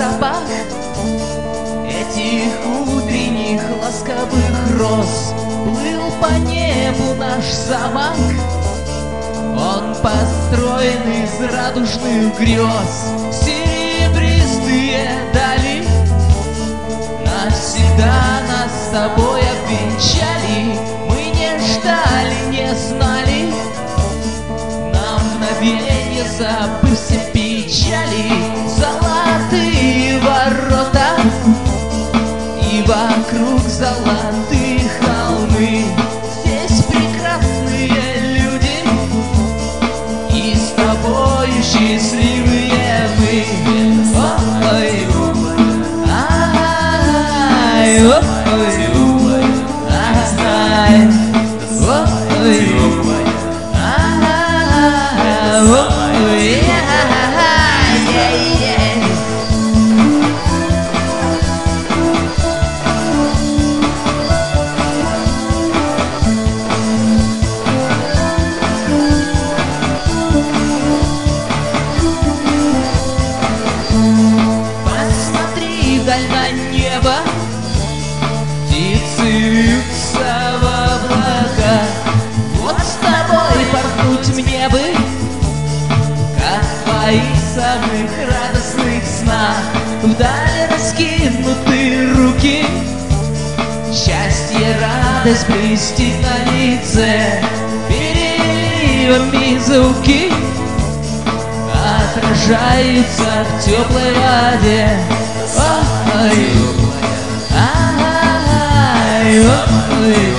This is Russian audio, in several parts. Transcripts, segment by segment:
запах этих утренних ласковых роз. Плыл по небу наш замок, он построен из радужных грез. Серебристые дали навсегда нас с тобой обвенчали. Мы не ждали, не знали, на мгновенье забыв все печали. Золотые ворота и вокруг золотые холмы. Здесь прекрасные люди, и с тобою счастливые мы. Ой, ай, ой, ай, посмотри вдаль на небо, птицы вьются в облаках. Вот с тобой порхнуть мне бы, как в твоих самых радостных снах. Вдали раскинуты руки, счастье, радость блестит на лице. Переливами звуки отражаются в теплой воде. Ой, ай, ой, ай,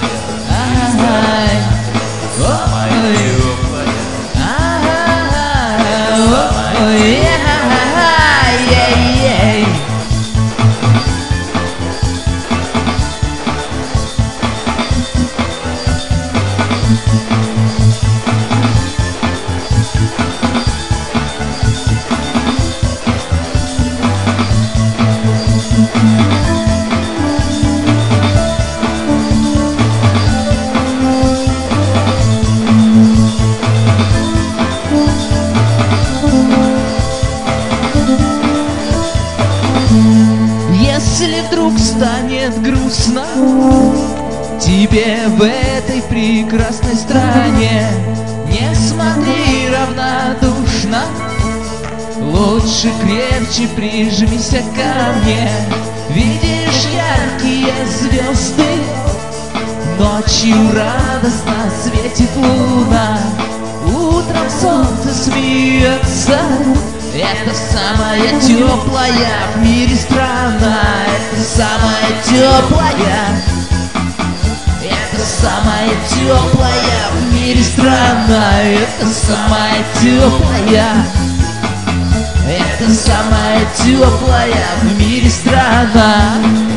если вдруг станет грустно тебе в этой прекрасной стране, не смотри равнодушно, лучше крепче прижмися ко мне. Видишь яркие звезды, ночью радостно светит луна, утром солнце смеется. Это самая теплая в мире страна, это самая теплая, это самая теплая в мире страна, это самая теплая, это самая теплая в мире страна.